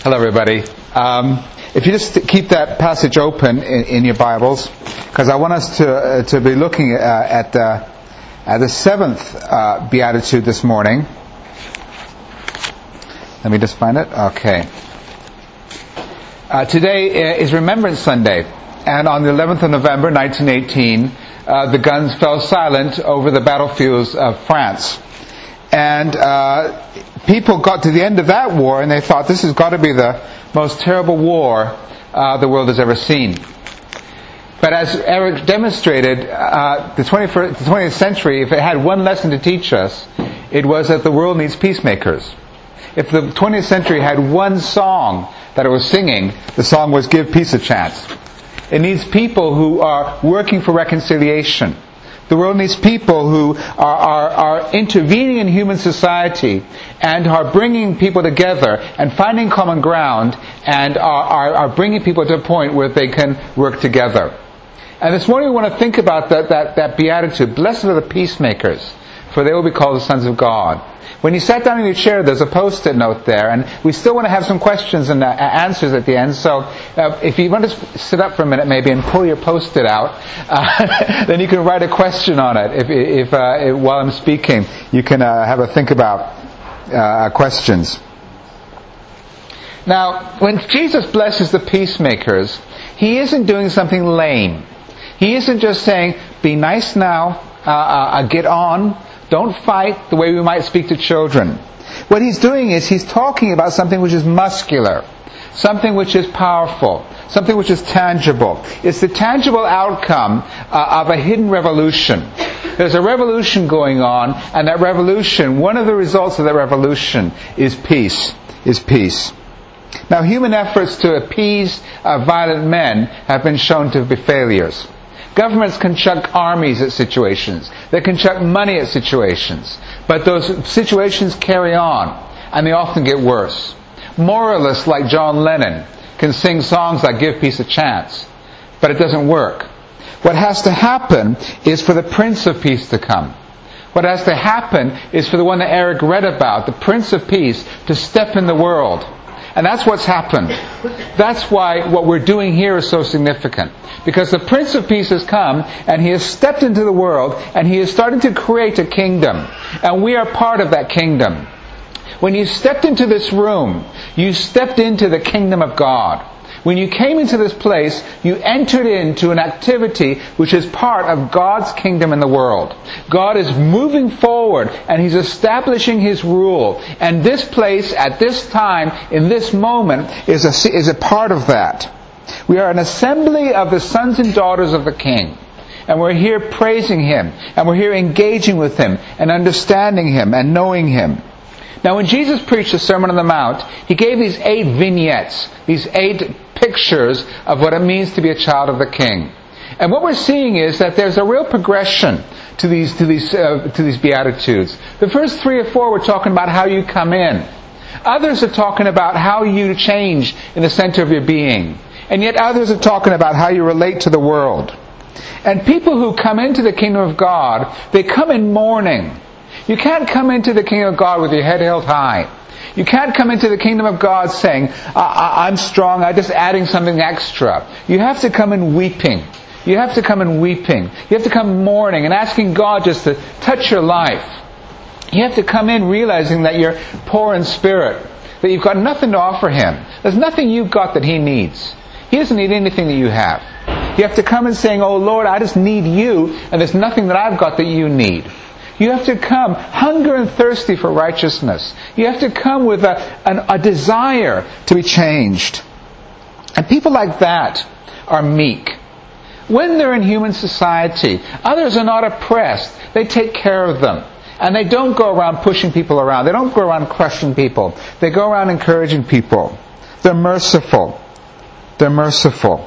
Hello, everybody. If you just keep that passage open in your Bibles, because I want us to be looking at the seventh beatitude this morning. Let me just find it. Okay. Today is Remembrance Sunday, and on the 11th of November, 1918, the guns fell silent over the battlefields of France. And people got to the end of that war and they thought, this has got to be the most terrible war the world has ever seen. But as Eric demonstrated, the 20th century, if it had one lesson to teach us, it was that the world needs peacemakers. If the 20th century had one song that it was singing, the song was Give Peace a Chance. It needs people who are working for reconciliation. The world needs people who are intervening in human society and are bringing people together and finding common ground and are bringing people to a point where they can work together. And this morning we want to think about that beatitude. Blessed are the peacemakers, for they will be called the sons of God. When you sat down in your chair, there's a post-it note there, and we still want to have some questions and answers at the end. So if you want to sit up for a minute maybe and pull your post-it out, then you can write a question on it. If while I'm speaking, you can have a think about questions. Now, when Jesus blesses the peacemakers, He isn't doing something lame. He isn't just saying, be nice now, get on, don't fight the way we might speak to children. What He's doing is He's talking about something which is muscular, something which is powerful, something which is tangible. It's the tangible outcome of a hidden revolution. There's a revolution going on, and that revolution, one of the results of that revolution is peace. Now, human efforts to appease violent men have been shown to be failures. Governments can chuck armies at situations. They can chuck money at situations. But those situations carry on, and they often get worse. Moralists like John Lennon can sing songs like Give Peace a Chance, but it doesn't work. What has to happen is for the Prince of Peace to come. What has to happen is for the one that Eric read about, the Prince of Peace, to step in the world. And that's what's happened. That's why what we're doing here is so significant. Because the Prince of Peace has come, and He has stepped into the world, and He is starting to create a kingdom. And we are part of that kingdom. When you stepped into this room, you stepped into the kingdom of God. When you came into this place, you entered into an activity which is part of God's kingdom in the world. God is moving forward, and He's establishing His rule. And this place, at this time, in this moment, is a part of that. We are an assembly of the sons and daughters of the King. And we're here praising Him. And we're here engaging with Him, and understanding Him, and knowing Him. Now, when Jesus preached the Sermon on the Mount, He gave these 8 vignettes, these 8 pictures of what it means to be a child of the King. And what we're seeing is that there's a real progression to these Beatitudes. The first 3 or 4 were talking about how you come in. Others are talking about how you change in the center of your being. And yet others are talking about how you relate to the world. And people who come into the kingdom of God, they come in mourning. You can't come into the kingdom of God with your head held high. You can't come into the kingdom of God saying, I'm strong, I'm just adding something extra. You have to come in weeping. You have to come in weeping. You have to come mourning and asking God just to touch your life. You have to come in realizing that you're poor in spirit, that you've got nothing to offer Him. There's nothing you've got that He needs. He doesn't need anything that you have. You have to come in saying, oh Lord, I just need You, and there's nothing that I've got that You need. You have to come hunger and thirsty for righteousness. You have to come with a desire to be changed. And people like that are meek. When they're in human society, others are not oppressed. They take care of them. And they don't go around pushing people around. They don't go around crushing people. They go around encouraging people. They're merciful. They're merciful.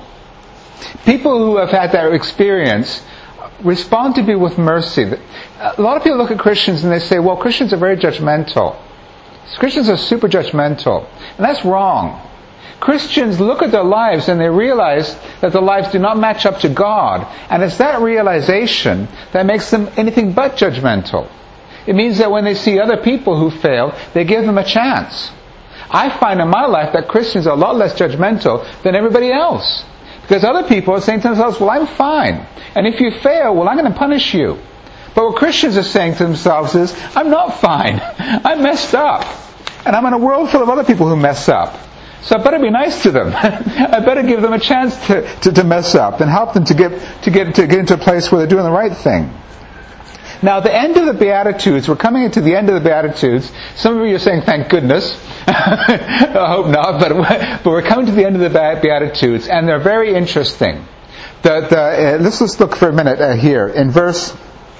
People who have had that experience respond to people with mercy. A lot of people look at Christians and they say, well, Christians are very judgmental. Christians are super judgmental. And that's wrong. Christians look at their lives and they realize that their lives do not match up to God. And it's that realization that makes them anything but judgmental. It means that when they see other people who fail, they give them a chance. I find in my life that Christians are a lot less judgmental than everybody else. Because other people are saying to themselves, well, I'm fine. And if you fail, well, I'm going to punish you. But what Christians are saying to themselves is, I'm not fine. I messed up. And I'm in a world full of other people who mess up. So I better be nice to them. I better give them a chance to mess up and help them to get into a place where they're doing the right thing. Now, the end of the Beatitudes, we're coming into the end of the Beatitudes. Some of you are saying, thank goodness. I hope not, but we're coming to the end of the Beatitudes, and they're very interesting. Let's just look for a minute here. In verse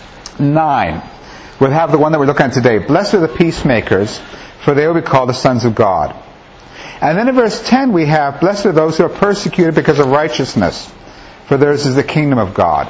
9, we'll have the one that we're looking at today. Blessed are the peacemakers, for they will be called the sons of God. And then in verse 10 we have, blessed are those who are persecuted because of righteousness, for theirs is the kingdom of God.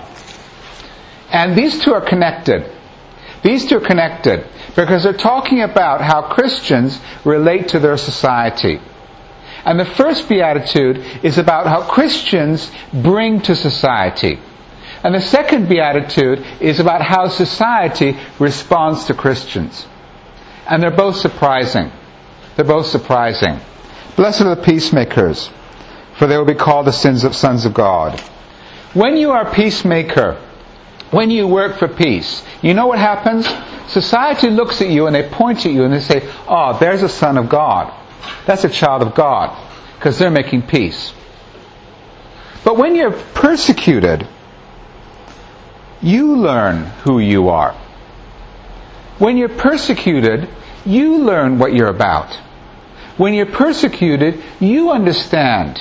And these two are connected. These two are connected because they're talking about how Christians relate to their society. And the first beatitude is about how Christians bring to society. And the second beatitude is about how society responds to Christians. And they're both surprising. They're both surprising. Blessed are the peacemakers, for they will be called the sons of God. When you are a peacemaker, when you work for peace, you know what happens? Society looks at you and they point at you and they say, oh, there's a son of God. That's a child of God. Because they're making peace. But when you're persecuted, you learn who you are. When you're persecuted, you learn what you're about. When you're persecuted, you understand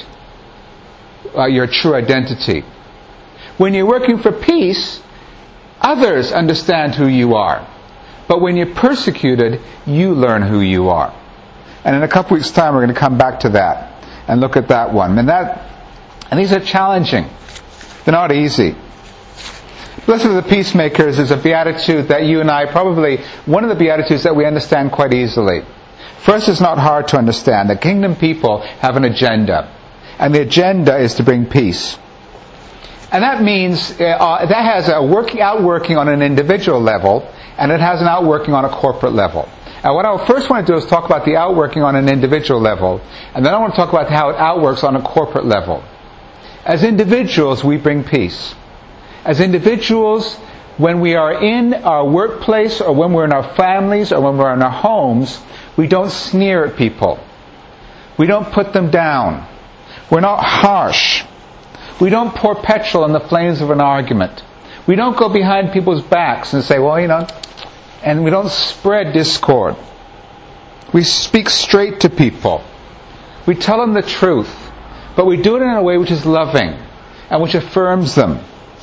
your true identity. When you're working for peace, others understand who you are. But when you're persecuted, you learn who you are. And in a couple weeks' time, we're going to come back to that and look at that one. And these are challenging. They're not easy. Blessed are the peacemakers is a beatitude that you and I probably, one of the beatitudes that we understand quite easily. First, it's not hard to understand. The kingdom people have an agenda. And the agenda is to bring peace. And that means, that has a outworking on an individual level, and it has an outworking on a corporate level. And what I first want to do is talk about the outworking on an individual level, and then I want to talk about how it outworks on a corporate level. As individuals, we bring peace. As individuals, when we are in our workplace, or when we're in our families, or when we're in our homes, we don't sneer at people. We don't put them down. We're not harsh. We don't pour petrol on the flames of an argument. We don't go behind people's backs and say, well, and we don't spread discord. We speak straight to people. We tell them the truth, but we do it in a way which is loving and which affirms them.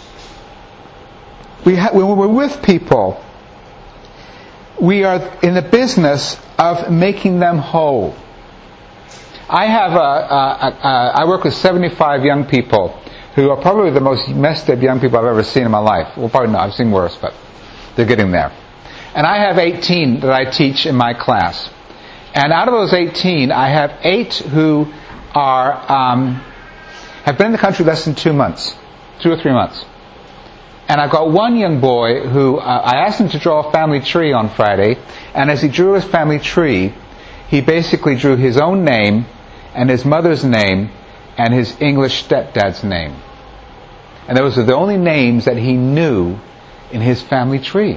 When we're with people, we are in the business of making them whole. I work with 75 young people who are probably the most messed up young people I've ever seen in my life. Well, probably not. I've seen worse, but they're getting there. And I have 18 that I teach in my class. And out of those 18, I have 8 who have been in the country less than 2 months, 2 or 3 months. And I've got one young boy who, I asked him to draw a family tree on Friday, and as he drew his family tree, he basically drew his own name, and his mother's name, and his English stepdad's name. And those are the only names that he knew in his family tree.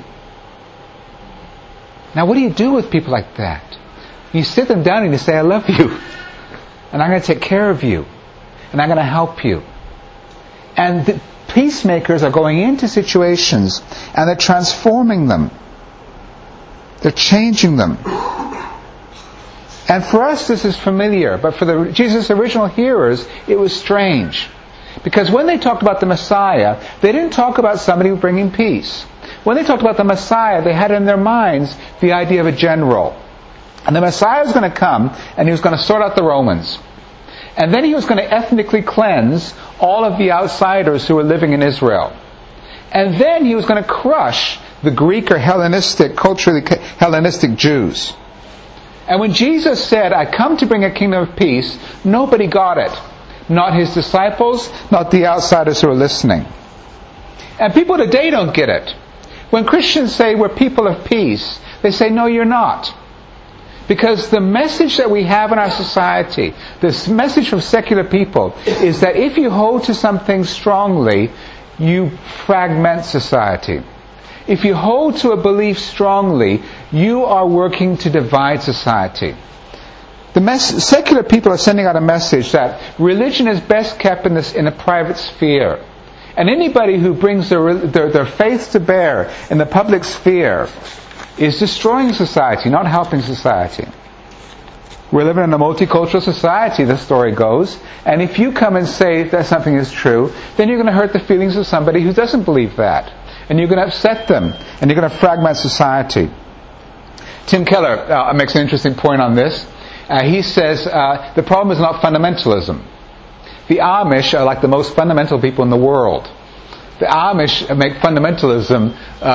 Now what do you do with people like that? You sit them down and you say, I love you, and I'm going to take care of you, and I'm going to help you. And the peacemakers are going into situations and they're transforming them. They're changing them. And for us this is familiar, but for Jesus' original hearers it was strange. Because when they talked about the Messiah, they didn't talk about somebody bringing peace. When they talked about the Messiah, they had in their minds the idea of a general. And the Messiah was going to come and he was going to sort out the Romans. And then he was going to ethnically cleanse all of the outsiders who were living in Israel. And then he was going to crush the Greek or Hellenistic, culturally Hellenistic Jews. And when Jesus said, I come to bring a kingdom of peace, nobody got it. Not his disciples, not the outsiders who are listening. And people today don't get it. When Christians say we're people of peace, they say, no, you're not. Because the message that we have in our society, this message from secular people, is that if you hold to something strongly, you fragment society. If you hold to a belief strongly, you are working to divide society. Secular people are sending out a message that religion is best kept in a private sphere. And anybody who brings their faith to bear in the public sphere is destroying society, not helping society. We're living in a multicultural society, the story goes, and if you come and say that something is true, then you're going to hurt the feelings of somebody who doesn't believe that. And you're going to upset them, and you're going to fragment society. Tim Keller makes an interesting point on this. He says the problem is not fundamentalism. The Amish are like the most fundamental people in the world. The Amish make fundamentalism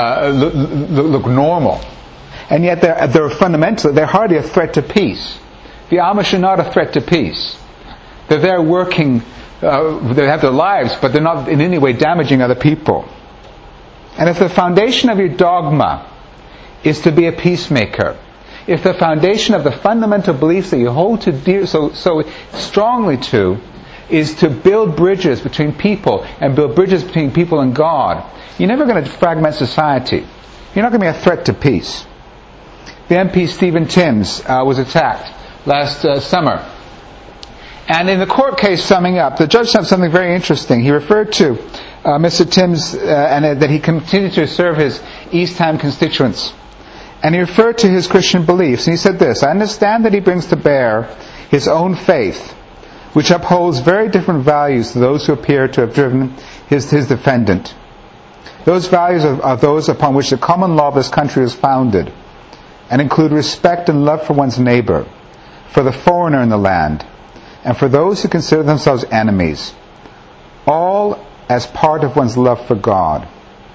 look normal. And yet they're fundamental. They're hardly a threat to peace. The Amish are not a threat to peace. They're there working, they have their lives, but they're not in any way damaging other people. And if the foundation of your dogma is to be a peacemaker, if the foundation of the fundamental beliefs that you hold to dear so strongly to is to build bridges between people and build bridges between people and God, you're never going to fragment society. You're not going to be a threat to peace. The MP Stephen Timms was attacked last summer. And in the court case summing up, the judge said something very interesting. He referred to Mr. Timms and that he continued to serve his East Ham constituents. And he referred to his Christian beliefs. And he said this: I understand that he brings to bear his own faith, which upholds very different values to those who appear to have driven his defendant. Those values are those upon which the common law of this country is founded, and include respect and love for one's neighbor, for the foreigner in the land, and for those who consider themselves enemies, all as part of one's love for God.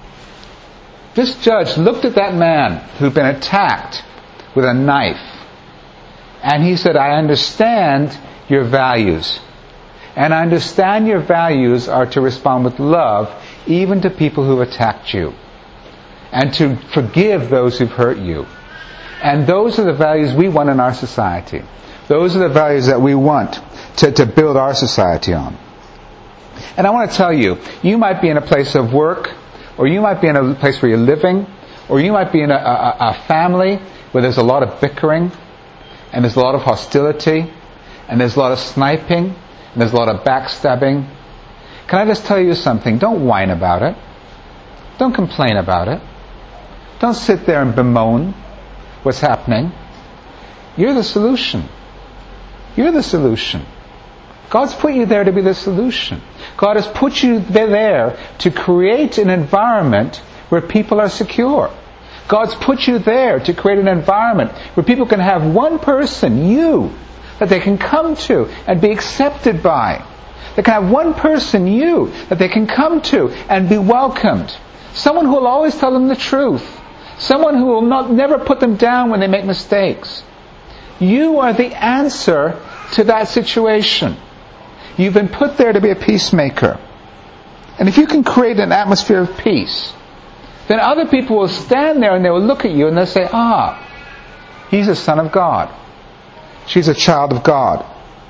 This judge looked at that man who'd been attacked with a knife, and he said, I understand your values. And I understand your values are to respond with love even to people who've attacked you, and to forgive those who've hurt you. And those are the values we want in our society. Those are the values that we want to build our society on. And I want to tell you, you might be in a place of work, or you might be in a place where you're living, or you might be in a family where there's a lot of bickering, and there's a lot of hostility, and there's a lot of sniping, and there's a lot of backstabbing. Can I just tell you something? Don't whine about it. Don't complain about it. Don't sit there and bemoan what's happening. You're the solution. You're the solution. God's put you there to be the solution. God has put you there to create an environment where people are secure. God's put you there to create an environment where people can have one person, you, that they can come to and be accepted by. They can have one person, you, that they can come to and be welcomed. Someone who will always tell them the truth. Someone who will never put them down when they make mistakes. You are the answer to that situation. You've been put there to be a peacemaker. And if you can create an atmosphere of peace, then other people will stand there and they will look at you and they'll say, he's a son of God. She's a child of God.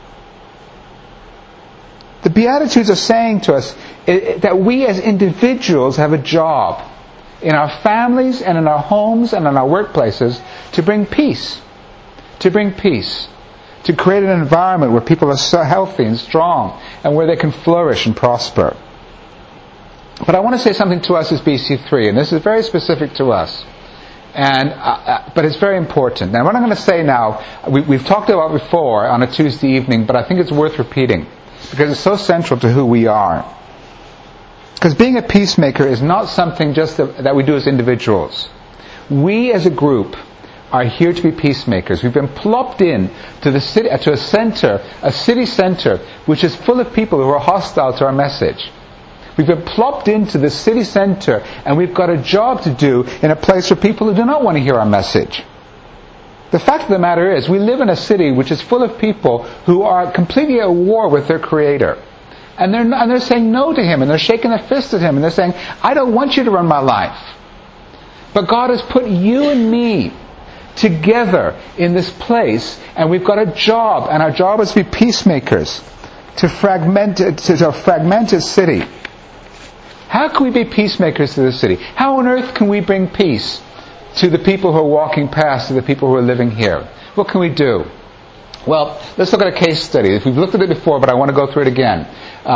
The Beatitudes are saying to us that we as individuals have a job in our families and in our homes and in our workplaces to bring peace. To bring peace. To create an environment where people are so healthy and strong and where they can flourish and prosper. But I want to say something to us as BC3, and this is very specific to us. But it's very important. Now what I'm going to say now, we've talked about before on a Tuesday evening, but I think it's worth repeating because it's so central to who we are. Because being a peacemaker is not something just that we do as individuals. We as a group are here to be peacemakers. We've been plopped in to the city, to a city center, which is full of people who are hostile to our message. We've been plopped into the city center, and we've got a job to do in a place for people who do not want to hear our message. The fact of the matter is, we live in a city which is full of people who are completely at war with their Creator. And they're saying no to Him, and they're shaking their fist at Him, and they're saying, I don't want you to run my life. But God has put you and me together in this place, and we've got a job, and our job is to be peacemakers, to fragment a fragmented city. How can we be peacemakers to the city? How on earth can we bring peace to the people who are walking past, to the people who are living here? What can we do? Well, let's look at a case study. We've looked at it before, but I want to go through it again.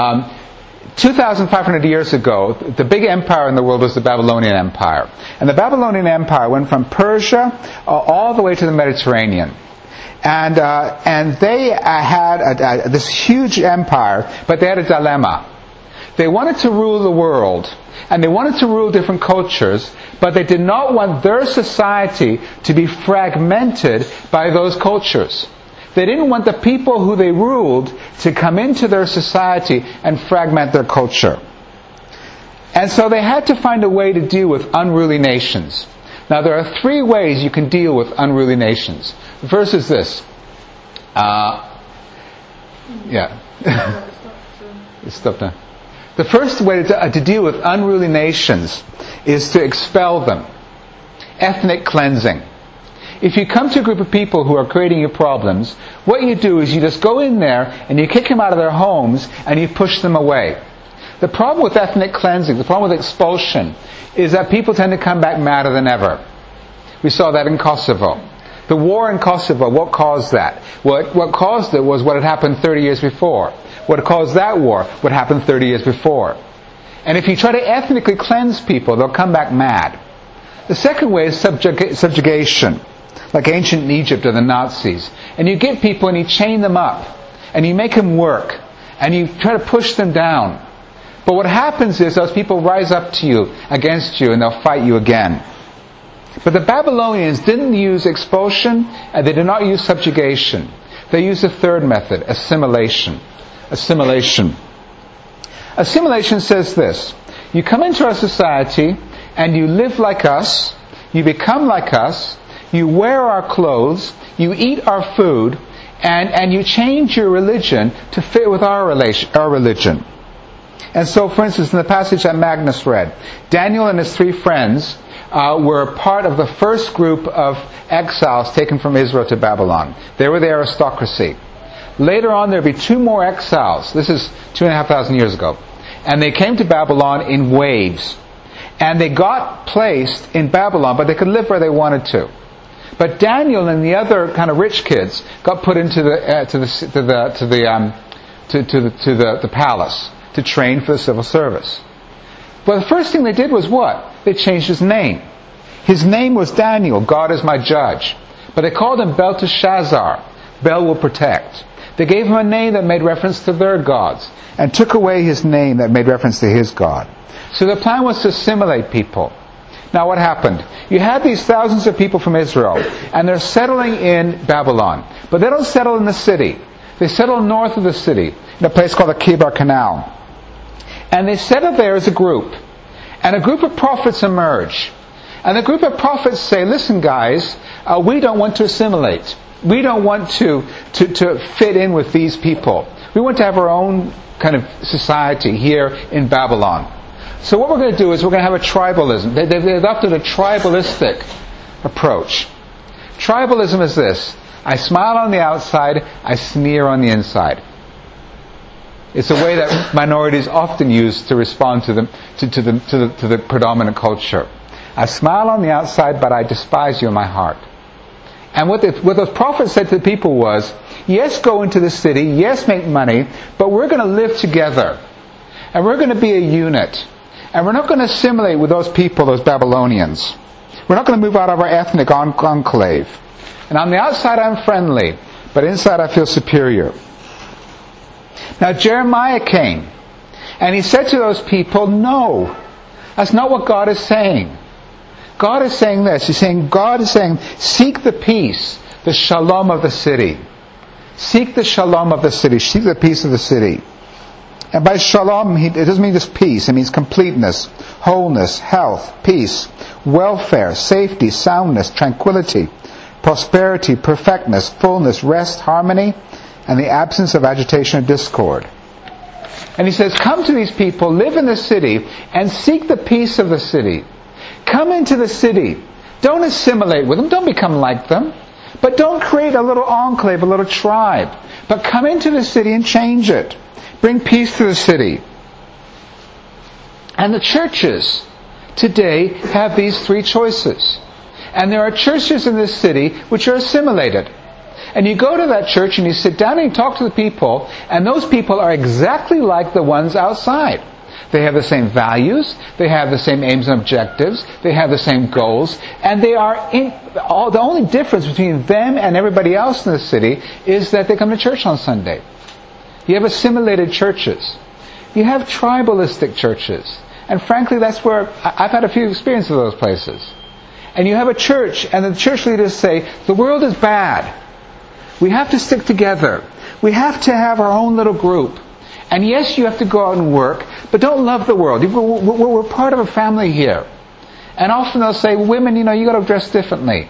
2,500 years ago, the big empire in the world was the Babylonian Empire. And the Babylonian Empire went from Persia all the way to the Mediterranean. And they had this huge empire, but they had a dilemma. They wanted to rule the world, and they wanted to rule different cultures, but they did not want their society to be fragmented by those cultures. They didn't want the people who they ruled to come into their society and fragment their culture. And so they had to find a way to deal with unruly nations. Now there are 3 ways you can deal with unruly nations. The first is this. Stop now. The first way to deal with unruly nations is to expel them. Ethnic cleansing. If you come to a group of people who are creating you problems, what you do is you just go in there and you kick them out of their homes and you push them away. The problem with ethnic cleansing, the problem with expulsion, is that people tend to come back madder than ever. We saw that in Kosovo. The war in Kosovo, what caused that? What caused it was what had happened 30 years before. What caused that war? What happened 30 years before. And if you try to ethnically cleanse people, they'll come back mad. The second way is subjugation, like ancient Egypt or the Nazis. And you get people and you chain them up, and you make them work, and you try to push them down. But what happens is those people rise up to you, against you, and they'll fight you again. But the Babylonians didn't use expulsion, and they did not use subjugation. They used a third method, assimilation. Assimilation says this: you come into our society and you live like us, you become like us, you wear our clothes, you eat our food, and you change your religion to fit with our religion. And so, for instance, in the passage that Magnus read, Daniel and his 3 friends were part of the first group of exiles taken from Israel to Babylon. They were the aristocracy. Later on, there'll be 2 more exiles. This is 2,500 years ago. And they came to Babylon in waves. And they got placed in Babylon, but they could live where they wanted to. But Daniel and the other kind of rich kids got put into the palace to train for the civil service. But the first thing they did was what? They changed his name. His name was Daniel, God is my judge. But they called him Belteshazzar, Bel will protect. They gave him a name that made reference to their gods, and took away his name that made reference to his God. So the plan was to assimilate people. Now what happened? You had these thousands of people from Israel, and they're settling in Babylon. But they don't settle in the city. They settle north of the city, in a place called the Kibar Canal. And they settle there as a group. And a group of prophets emerge. And the group of prophets say, listen guys, we don't want to assimilate. We don't want to fit in with these people. We want to have our own kind of society here in Babylon. So what we're going to do is we're going to have a tribalism. They've adopted a tribalistic approach. Tribalism is this: I smile on the outside, I sneer on the inside. It's a way that minorities often use to respond to the predominant culture. I smile on the outside, but I despise you in my heart. And what those prophets said to the people was, yes, go into the city, yes, make money, but we're going to live together. And we're going to be a unit. And we're not going to assimilate with those people, those Babylonians. We're not going to move out of our ethnic enclave. And on the outside I'm friendly, but inside I feel superior. Now Jeremiah came, and he said to those people, no, that's not what God is saying. God is saying this. God is saying, seek the peace, the shalom of the city. Seek the shalom of the city. Seek the peace of the city. And by shalom, it doesn't mean just peace. It means completeness, wholeness, health, peace, welfare, safety, soundness, tranquility, prosperity, perfectness, fullness, rest, harmony, and the absence of agitation or discord. And he says, come to these people, live in the city, and seek the peace of the city. Come into the city. Don't assimilate with them. Don't become like them. But don't create a little enclave, a little tribe. But come into the city and change it. Bring peace to the city. And the churches today have these three choices. And there are churches in this city which are assimilated. And you go to that church and you sit down and you talk to the people, and those people are exactly like the ones outside. They have the same values, they have the same aims and objectives, they have the same goals, and they are the only difference between them and everybody else in the city is that they come to church on Sunday. You have assimilated churches. You have tribalistic churches. And frankly, that's where I've had a few experiences of those places. And you have a church, and the church leaders say, the world is bad. We have to stick together. We have to have our own little group. And yes, you have to go out and work, but don't love the world. We're part of a family here. And often they'll say, women, you got to dress differently.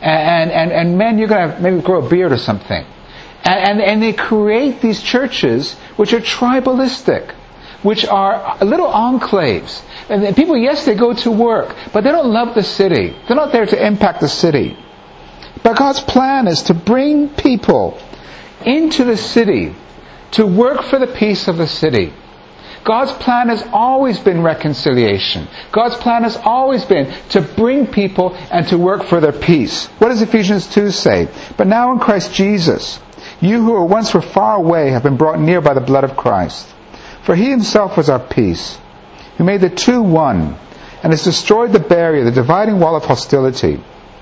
And men, you're going to maybe grow a beard or something. And they create these churches which are tribalistic, which are little enclaves. And people, yes, they go to work, but they don't love the city. They're not there to impact the city. But God's plan is to bring people into the city to work for the peace of the city. God's plan has always been reconciliation. God's plan has always been to bring people and to work for their peace. What does Ephesians 2 say? But now in Christ Jesus, you who once were far away have been brought near by the blood of Christ. For He Himself was our peace, who made the two one, and has destroyed the barrier, the dividing wall of hostility,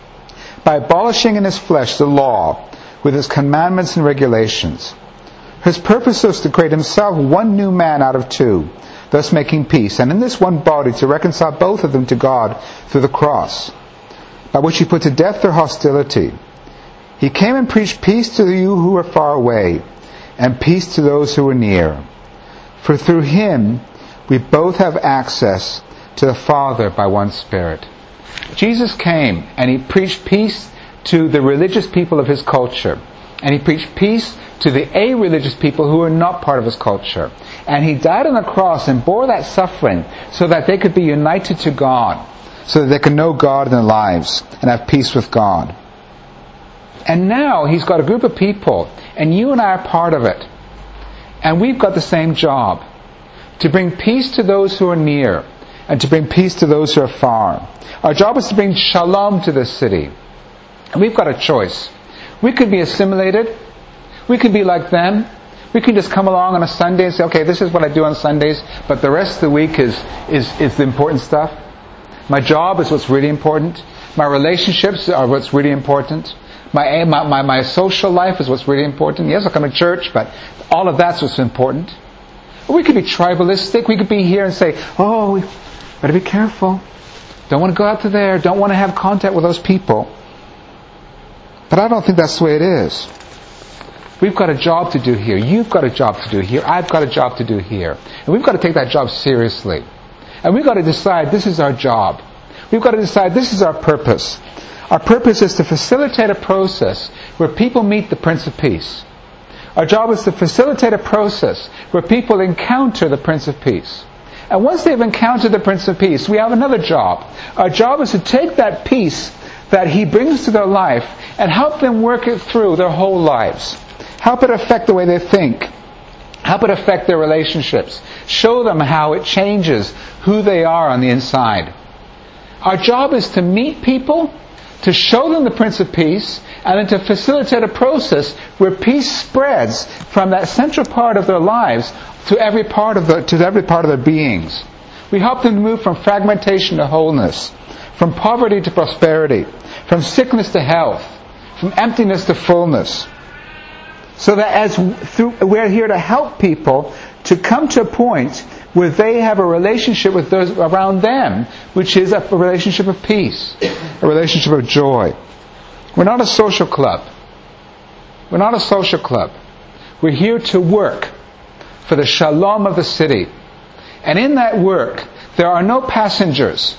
by abolishing in His flesh the law with its commandments and regulations. His purpose was to create Himself one new man out of two, thus making peace, and in this one body to reconcile both of them to God through the cross, by which He put to death their hostility. He came and preached peace to you who are far away, and peace to those who are near. For through Him we both have access to the Father by one Spirit. Jesus came and He preached peace to the religious people of His culture. And He preached peace to the a-religious people who were not part of His culture. And He died on the cross and bore that suffering so that they could be united to God, so that they could know God in their lives and have peace with God. And now He's got a group of people, and you and I are part of it. And we've got the same job, to bring peace to those who are near, and to bring peace to those who are far. Our job is to bring shalom to this city. And we've got a choice. We could be assimilated. We could be like them. We could just come along on a Sunday and say, okay, this is what I do on Sundays, but the rest of the week is the important stuff. My job is what's really important. My relationships are what's really important. My social life is what's really important. Yes, I come to church, but all of that's what's important. Or we could be tribalistic. We could be here and say, oh, we better be careful. Don't want to go out to there. Don't want to have contact with those people. But I don't think that's the way it is. We've got a job to do here. You've got a job to do here. I've got a job to do here. And we've got to take that job seriously. And we've got to decide this is our job. We've got to decide this is our purpose. Our purpose is to facilitate a process where people meet the Prince of Peace. Our job is to facilitate a process where people encounter the Prince of Peace. And once they've encountered the Prince of Peace, we have another job. Our job is to take that peace that He brings to their life and help them work it through their whole lives. Help it affect the way they think. Help it affect their relationships. Show them how it changes who they are on the inside. Our job is to meet people, to show them the Prince of Peace, and then to facilitate a process where peace spreads from that central part of their lives to every part of their beings. We help them move from fragmentation to wholeness, from poverty to prosperity, from sickness to health, from emptiness to fullness. So that we're here to help people to come to a point where they have a relationship with those around them, which is a relationship of peace, a relationship of joy. We're not a social club. We're not a social club. We're here to work for the shalom of the city. And in that work, there are no passengers.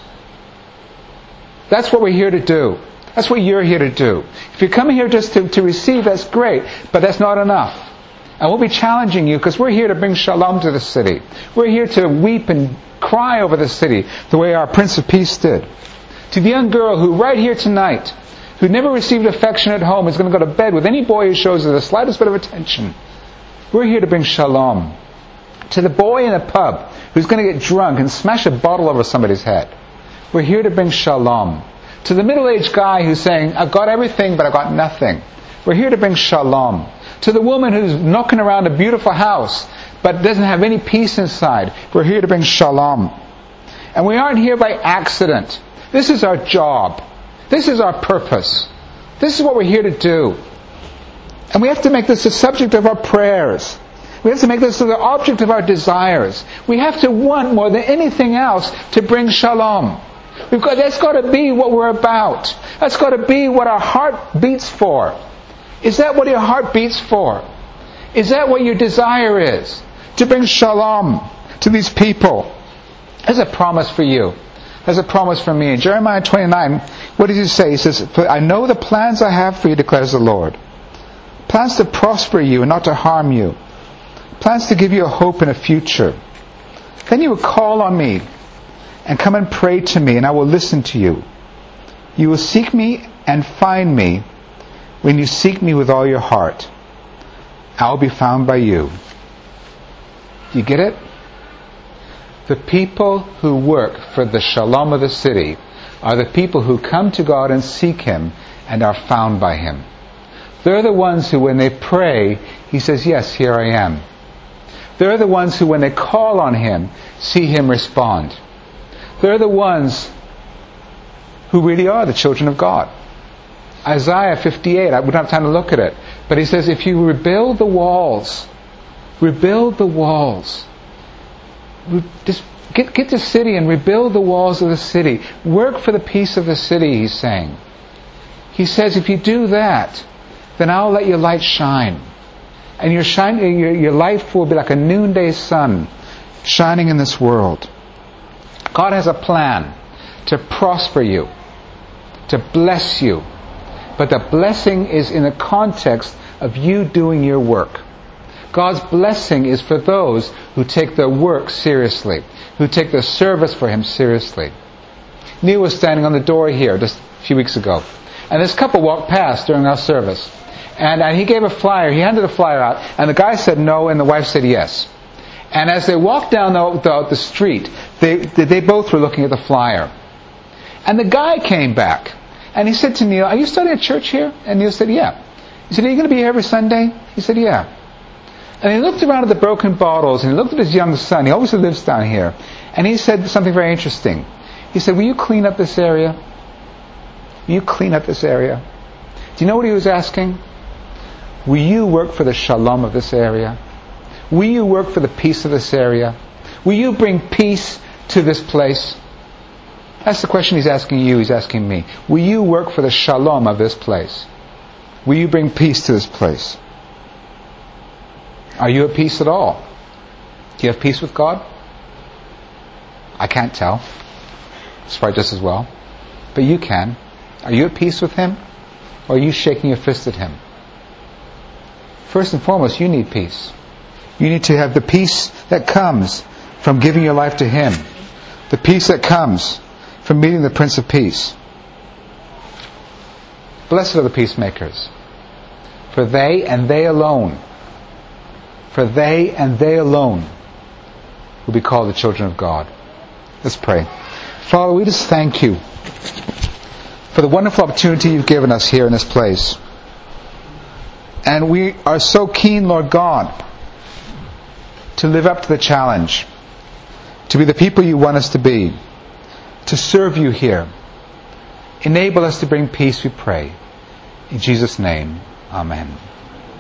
That's what we're here to do. That's what you're here to do. If you come here just to receive, that's great, but that's not enough. And we'll be challenging you because we're here to bring shalom to the city. We're here to weep and cry over the city the way our Prince of Peace did. To the young girl who right here tonight, who never received affection at home, is going to go to bed with any boy who shows her the slightest bit of attention. We're here to bring shalom. To the boy in a pub who's going to get drunk and smash a bottle over somebody's head. We're here to bring shalom. To the middle-aged guy who's saying, I've got everything but I've got nothing. We're here to bring shalom. To the woman who's knocking around a beautiful house but doesn't have any peace inside. We're here to bring shalom. And we aren't here by accident. This is our job. This is our purpose. This is what we're here to do. And we have to make this the subject of our prayers. We have to make this the object of our desires. We have to want more than anything else to bring shalom. That's got to be what we're about. That's got to be what our heart beats for. Is that what your heart beats for? Is that what your desire is? To bring shalom to these people. There's a promise for you. There's a promise for me. In Jeremiah 29, what does he say? He says, I know the plans I have for you, declares the Lord. Plans to prosper you and not to harm you. Plans to give you a hope and a future. Then you will call on me and come and pray to me, and I will listen to you. You will seek me and find me when you seek me with all your heart. I will be found by you. Do you get it? The people who work for the shalom of the city are the people who come to God and seek Him and are found by Him. They're the ones who, when they pray, He says, yes, here I am. They're the ones who, when they call on Him, see Him respond. They're the ones who really are the children of God. Isaiah 58, I wouldn't have time to look at it, but he says, if you rebuild the walls, just get the city and rebuild the walls of the city. Work for the peace of the city, he's saying. He says, if you do that, then I'll let your light shine. And your life will be like a noonday sun shining in this world. God has a plan to prosper you, to bless you. But the blessing is in the context of you doing your work. God's blessing is for those who take their work seriously, who take their service for Him seriously. Neil was standing on the door here just a few weeks ago, and this couple walked past during our service. And he gave a flyer, he handed a flyer out, and the guy said no, and the wife said yes. And as they walked down the street, they both were looking at the flyer. And the guy came back, and he said to Neil, are you starting a church here? And Neil said, yeah. He said, are you going to be here every Sunday? He said, yeah. And he looked around at the broken bottles, and he looked at his young son, he obviously lives down here, and he said something very interesting. He said, will you clean up this area? Will you clean up this area? Do you know what he was asking? Will you work for the shalom of this area? Will you work for the peace of this area? Will you bring peace to this place? That's the question he's asking you, he's asking me. Will you work for the shalom of this place? Will you bring peace to this place? Are you at peace at all? Do you have peace with God? I can't tell. It's probably just as well. But you can. Are you at peace with Him? Or are you shaking your fist at Him? First and foremost, you need peace. You need to have the peace that comes from giving your life to Him. The peace that comes from meeting the Prince of Peace. Blessed are the peacemakers, for they and they alone will be called the children of God. Let's pray. Father, we just thank You for the wonderful opportunity You've given us here in this place. And we are so keen, Lord God, to live up to the challenge, to be the people You want us to be, to serve You here. Enable us to bring peace, we pray. In Jesus' name, amen.